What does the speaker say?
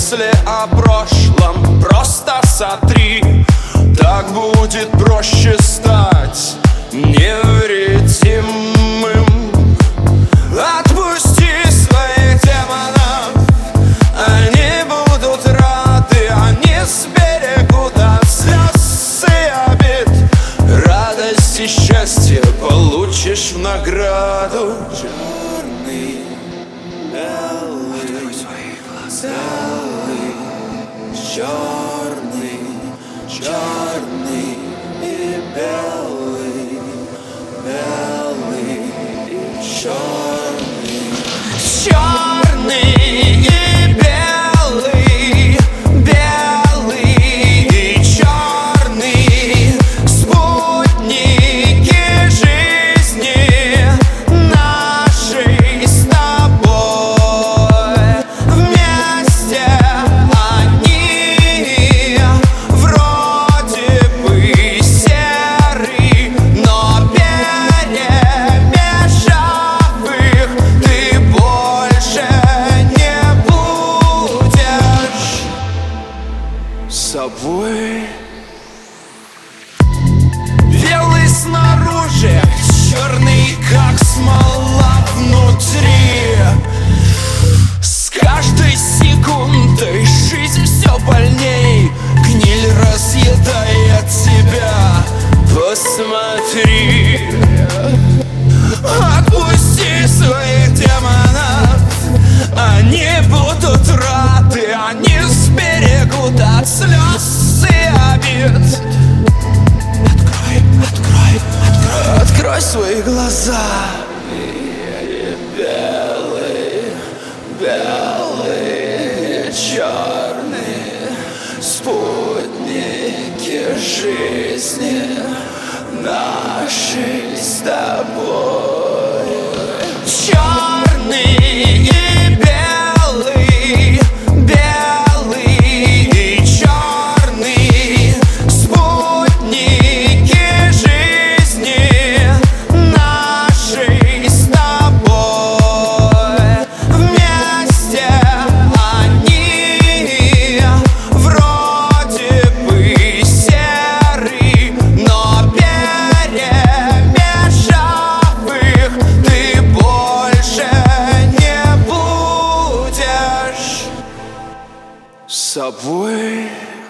мысли о прошлом просто сотри. Так будет проще стать невредимым. Отпусти своих демонов, они будут рады, они сберегут от слез и обид. Радость и счастье получишь в награду. Черный, белый, открой свои глаза. Черный, черный и белый, белый и черный, черный и белый, белый и черный, спутники жизни нашей с тобой. Вместе они вроде бы серый, но перемешав их, ты больше не будешь собой. Белый снаружи, черный как смола внутри. С каждой секундой жизнь все больней, гниль разъедает тебя. Посмотри, отпусти своих демонов, они будут рады, они сберегут от слез и обид. Открой, открой, открой, открой свои глаза. Белый, белый, черный, спутники жизни нашей с тобой. Черный и белый, белый и черный, спутники жизни нашей с тобой. Вместе они вроде бы серый, но перемешав их, ты больше не будешь собой.